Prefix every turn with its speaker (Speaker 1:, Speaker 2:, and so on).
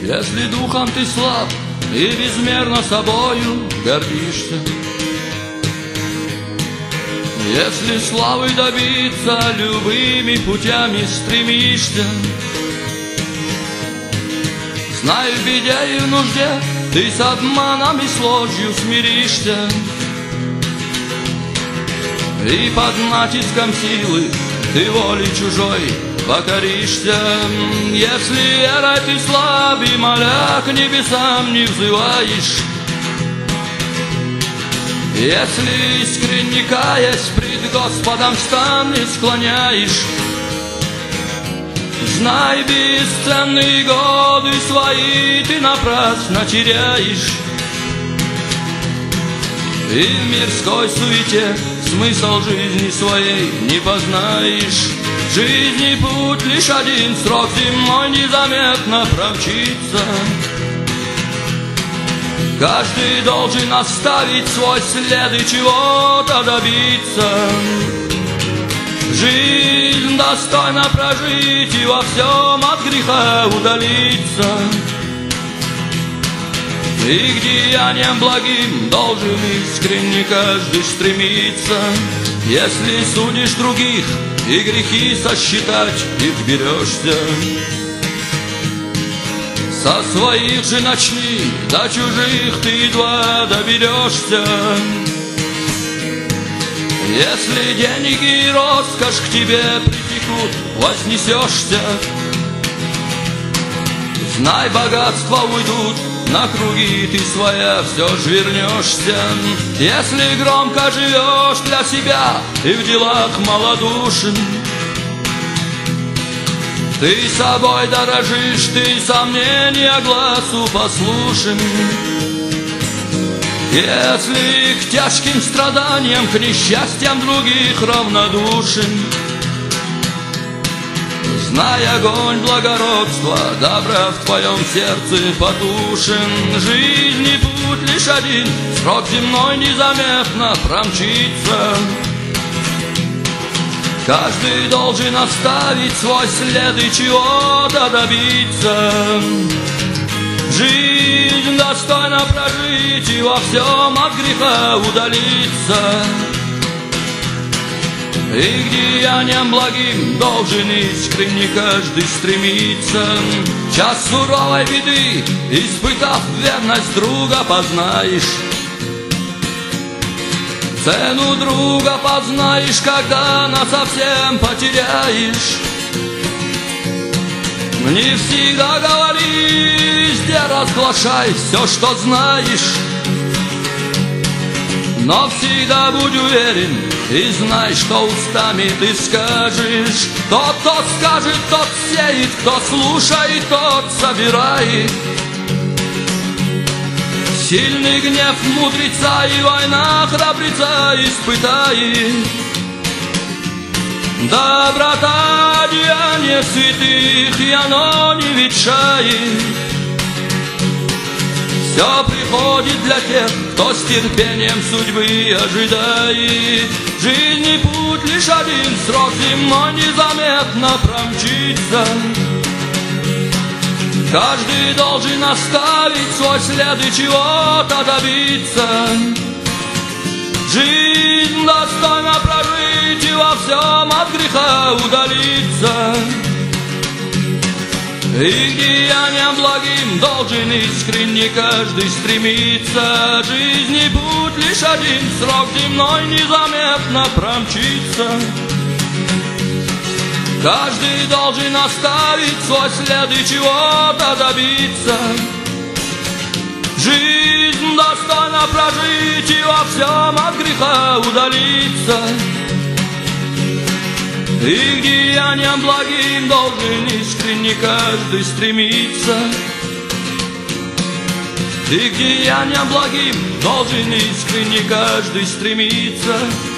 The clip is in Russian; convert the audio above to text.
Speaker 1: Если духом ты слаб и безмерно собою гордишься, если славы добиться любыми путями стремишься, знай, в беде и в нужде ты с обманом и с ложью смиришься, и под натиском силы ты воле чужой покоришься. Если верой ты слаб и моля к небесам не взываешь, если искренне каясь пред Господом стан не склоняешь, знай, бесценные годы свои ты напрасно теряешь, и в мирской суете смысл жизни своей не познаешь. Жизни путь лишь один, срок земной незаметно промчится. Каждый должен оставить свой след и чего-то добиться. Жизнь достойно прожить и во всем от греха удалиться. И к деяниям благим должен искренне каждый стремиться. Если судишь других и грехи сосчитать их берешься, со своих же начни, до чужих ты едва доберешься. Если деньги и роскошь к тебе притекут, вознесешься, знай, богатства уйдут, на круги ты своя все ж вернешься. Если громко живешь для себя и в делах малодушен, ты собой дорожишь, ты сомнения глазу послушен. Если к тяжким страданиям, к несчастьям других равнодушен, знай, огонь благородства, добра в твоем сердце потушен. Жизни путь лишь один, срок земной незаметно промчится. Каждый должен оставить свой след и чего-то добиться. Жизнь достойно прожить и во всем от греха удалиться. И к деяниям благим должен искренне каждый стремиться. Час суровой беды, испытав верность друга, познаешь. Цену друга познаешь, когда насовсем потеряешь. Не всегда говори, везде разглашай все, что знаешь, но всегда будь уверен и знай, что устами ты скажешь. Тот, кто скажет, тот сеет, кто слушает, тот собирает. Сильный гнев мудреца и война храбреца испытает. Доброта деяния святых, и оно не ветшает. Все приходит для тех, кто с терпением судьбы ожидает. Жизни путь лишь один, срок земной незаметно промчится. Каждый должен оставить свой след и чего-то добиться. Жизнь достойно прожить и во всем от греха удалиться. И к деяниям благим должен искренне каждый стремиться. Жизни путь лишь один, срок земной незаметно промчится. Каждый должен оставить свой след и чего-то добиться. Жизнь достойно прожить и во всем от греха удалиться. И к деяниям благим должен искренне каждый стремиться. И к деяниям благим должен искренне каждый стремиться.